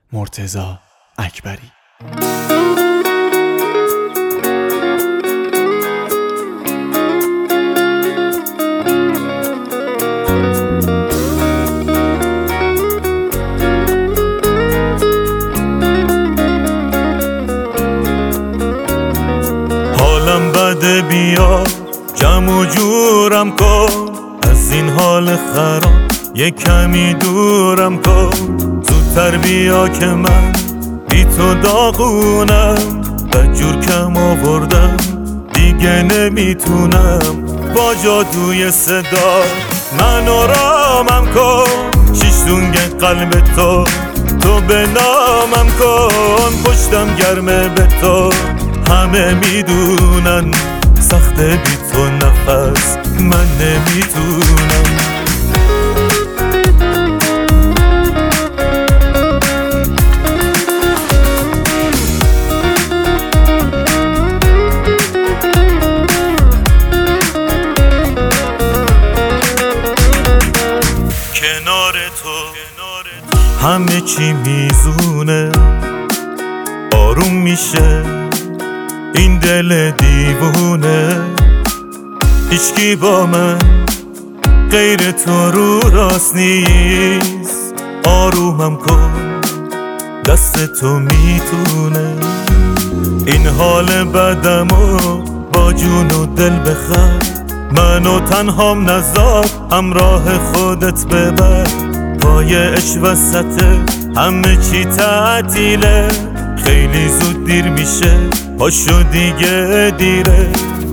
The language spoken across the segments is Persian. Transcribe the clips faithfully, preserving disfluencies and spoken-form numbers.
مرتضی اکبری. حالم بده، بیا جمع و جورم کن، از این حال خراب یه کمی دورم کن. زودتر بیا که من بی تو داغونم، بدجور کم آوردم دیگه نمیتونم. با جادوی صدا من آرامم کن، شیشتونگ قلب تو تو به نامم کن. پشتم گرمه به تو، همه میدونن سخته بی تو نفس من نمیتونم. کنار تو همه چی میزونه، آروم میشه این دل دیوونه. هیچکی با من غیر تو رو راست نیست، آرومم کن دست تو میتونه. این حال بدمو با جون و دل بخر، منو تنهام نذار همراه خودت ببر. پای عشق وسطه همه چی تعطیله، خیلی زود دیر میشه پاشو دیگه دیره.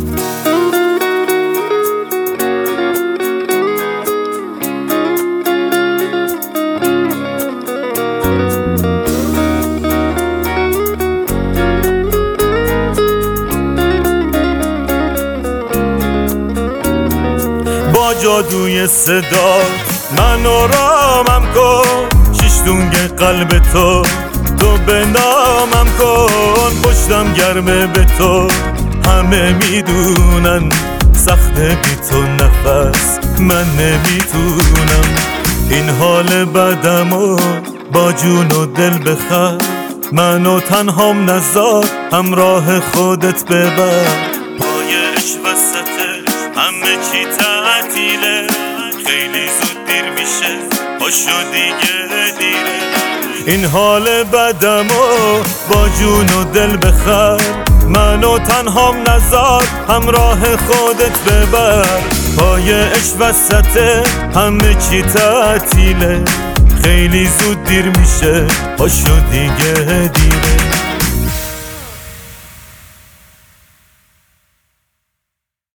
با جادوی صدا من آرامم کن، شیشتونگ قلب تو تو به نامم کن. پشتم گرمه به تو، همه میدونن سخته بی تو نفس من نمیتونم. این حال بدمو با جون و دل بخر، منو تنهام نذار همراه خودت ببر. پای عشق وسطه همه چی تعطیله، خیلی زود دیر میشه پاشو دیگه دیره. این حال بدمو با جون و دل بخر، منو تنهام نذار همراه خودت ببر. پای عشق وسطه همه چی تعطیله، خیلی زود دیر میشه پاشو دیگه دیره.